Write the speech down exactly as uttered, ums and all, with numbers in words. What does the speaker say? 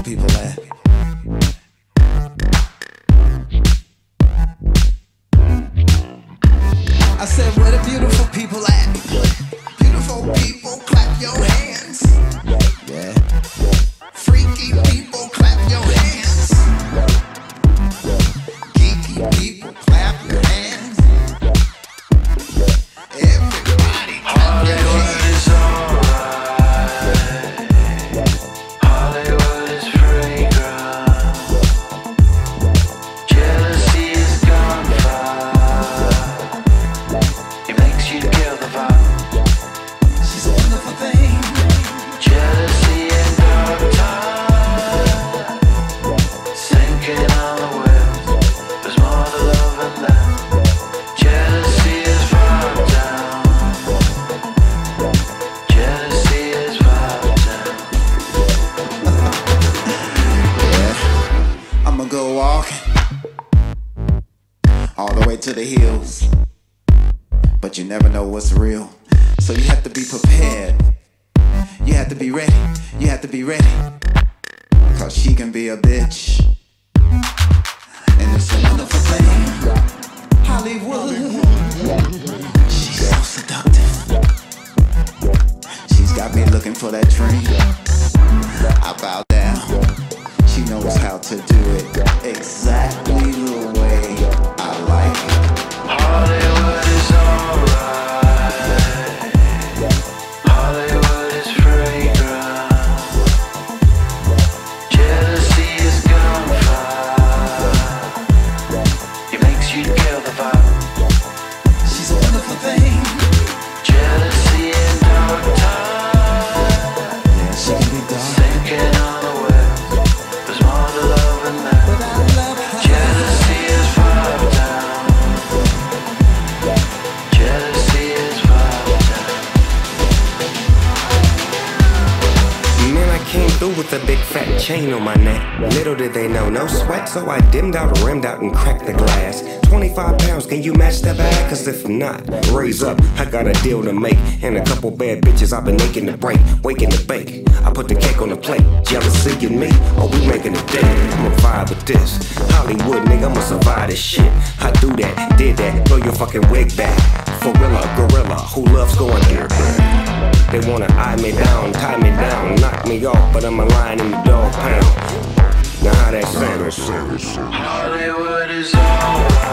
people at? I said, where the beautiful people at? Beautiful people, clap your hands. Yeah. Freaky people, clap your hands. Geeky people, clap your hands. Everybody clap your hands. Hollywood is alright. Hollywood is fragrant. Jealousy is gunfire. It makes you kill the vibe. She's a wonderful thing. Jealousy and dark time. Sinking on the web. There's more to love than that. Jealousy is vibe down. Jealousy is vibe down. Yeah. I'ma go walking all the way to the hills. But you never know what's real. So you have to be prepared. You have to be ready. You have to be ready. Cause she can be a bitch. And it's a wonderful thing. Hollywood. She's so seductive. She's got me looking for that dream. I bow down. She knows how to do it exactly the way I like it. Hollywood is alright. Hollywood is fragrant. Jealousy is gunfire. It makes you kill the vibe. She's a wonderful thing. Jealousy and dark time. Yeah, she can be dark, Sinking on the web. There's more to love than that. but I love her. Jealousy is vibe down. Jealousy is vibe down. Man, I came through with a big fat chain on my neck. Little did they know, no sweat, so I dimmed out, rimmed out, and cracked the glass. twenty-five pounds, can you match that bag? Cause if not, raise up, I got a deal to make. And a couple bad bitches I've been making to break, waking to bake. I put the cake on the plate, jealousy and me, oh we making it dead. I'ma vibe with this, Hollywood nigga, I'ma survive this shit. I do that, did that, throw your fucking wig back. Forilla, gorilla, who loves going here? They wanna eye me down, tie me down, knock me off, but I'm a lion in the dog pound. Now how that sound? Hollywood is alright.